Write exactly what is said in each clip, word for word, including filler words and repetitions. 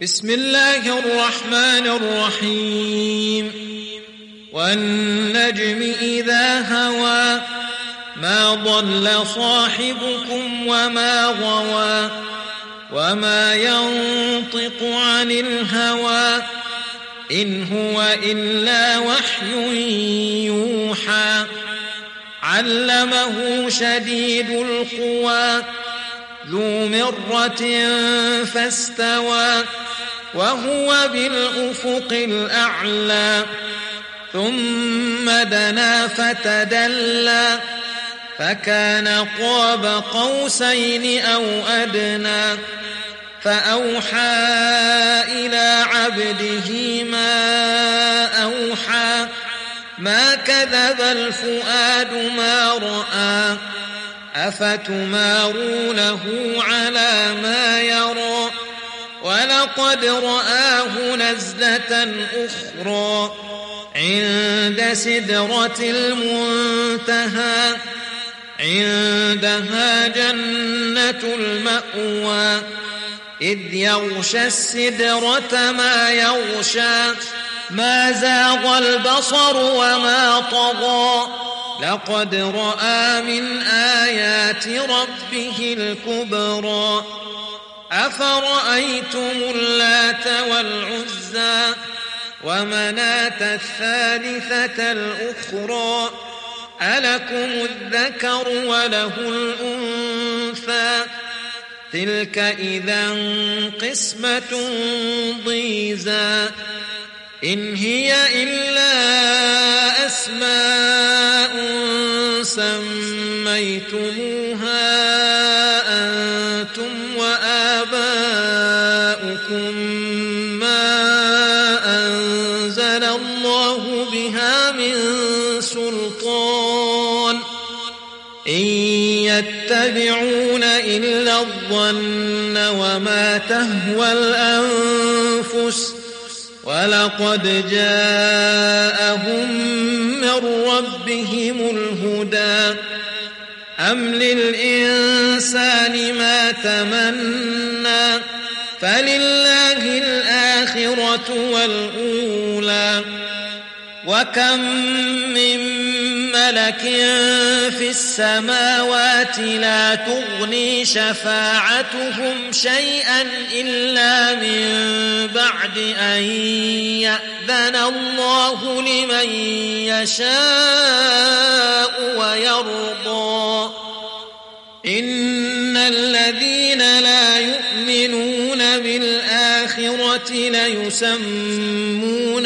بسم الله الرحمن الرحيم والنجم إذا هوى ما ضل صاحبكم وما غوى وما ينطق عن الهوى إن هو إلا وحي يوحى علمه شديد القوى ذو مرة فاستوى وهو بالأفق الأعلى ثم دنا فتدلى فكان قاب قوسين أو أدنى فأوحى إلى عبده ما أوحى ما كذب الفؤاد ما رأى أفتمارونه على ما يرى ولقد رآه نزلة أخرى عند سدرة المنتهى عندها جنة المأوى إذ يغشى السدرة ما يغشى ما زاغ البصر وما طغى لقد رأى من آيات ربه الكبرى أفرأيتم اللات والعزى ومناة الثالثة الأخرى ألكم الذكر وله الأنثى تلك إذا قسمة ضيزى إن هي إلا أسماء سميتموها أنتم وآباؤكم ما أنزل الله بها من سلطان إن يتبعون إلا الظن وما تهوى الأنفس ولقد جاءهم من ربهم الهدى أم للإنسان ما تمنى فلله الآخرة والأولى وكم من ملك في السماوات لا تغني شفاعتهم شيئا إلا من بعد أن يأذن الله لمن يشاء ويرضى إن الذين لا يؤمنون بالآخرة ليسمون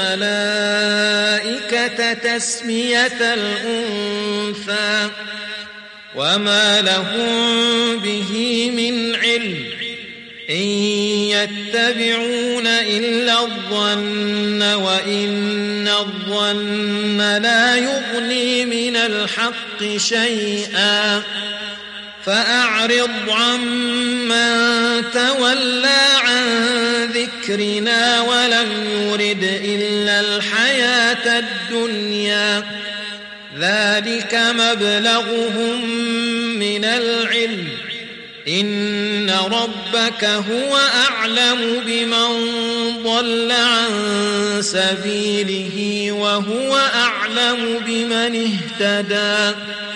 الملائكة تسمية الأنثى وما لهم به من علم إن يتبعون إلا الظن وإن الظن لا يغني من الحق شيئا فأعرض عمن تولى عن ذكرنا ولم يرد إلا الحياة الدنيا ذلك مبلغهم من العلم إن ربك هو أعلم بمن ضل عن سبيله وهو أعلم بمن اهتدى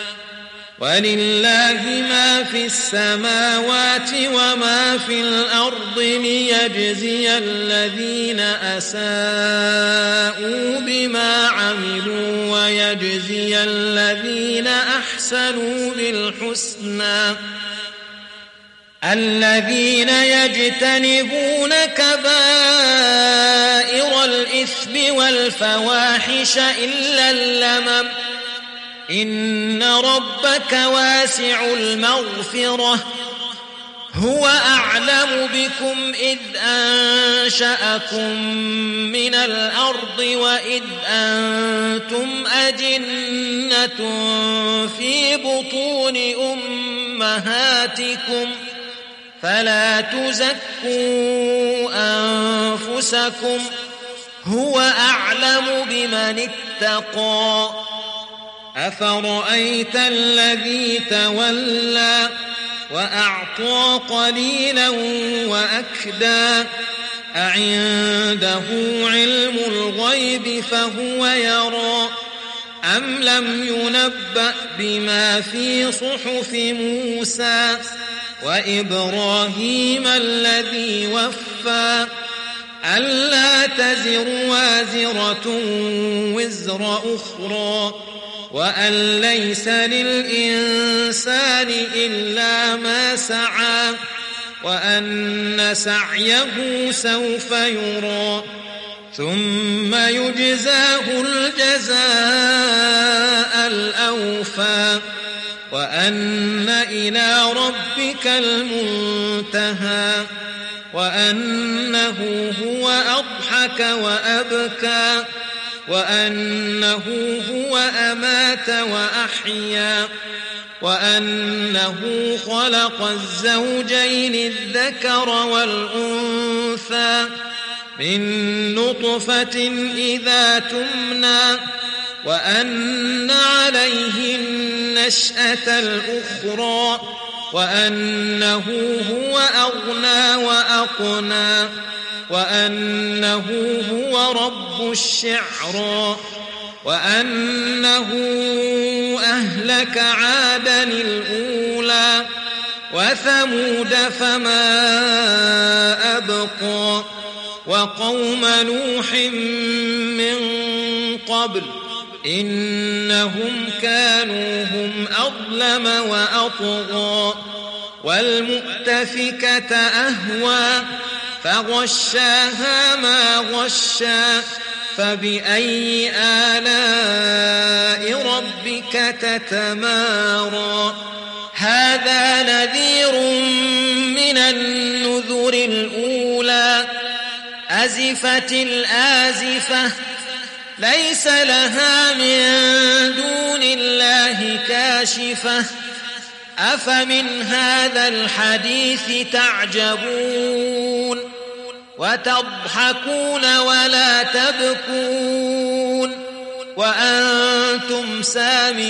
ولله ما في السماوات وما في الأرض ليجزي الذين أساءوا بما عملوا ويجزي الذين أحسنوا بالحسنى الذين يجتنبون كبائر الإثم والفواحش إلا اللمم إن ربك واسع المغفرة هو أعلم بكم إذ أنشأكم من الأرض وإذ أنتم أجنة في بطون أمهاتكم فلا تزكوا أنفسكم هو أعلم بمن اتقى أفرأيت الذي تولى وأعطى قليلا وأكدى أعنده علم الغيب فهو يرى أم لم ينبأ بما في صحف موسى وإبراهيم الذي وفى ألا تزر وازرة وزر أخرى وأن ليس للإنسان إلا ما سعى وأن سعيه سوف يرى ثم يجزاه الجزاء الأوفى وأن إلى ربك المنتهى وأنه هو أضحك وأبكى وأنه هو أمات وأحيا وأنه خلق الزوجين الذكر والأنثى من نطفة إذا تمنى وأن عليه النشأة الأخرى وأنه هو أغنى وأقنى وأنه هو رب الشعرى وأنه أهلك عادا الأولى وثمود فما أبقى وقوم نوح من قبل إنهم كانوا هم أظلم وأطغى والمؤتفكة أهوى فغشاها ما غشا فبأي آلاء ربك تتمارى هذا نذير من النذر الأولى أزفت الآزفة ليس لها من دون الله كاشفة أفمن هذا الحديث تعجبون وتضحكون ولا تبكون وأنتم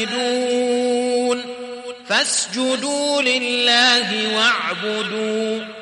سامدون فاسجدوا لله واعبدوا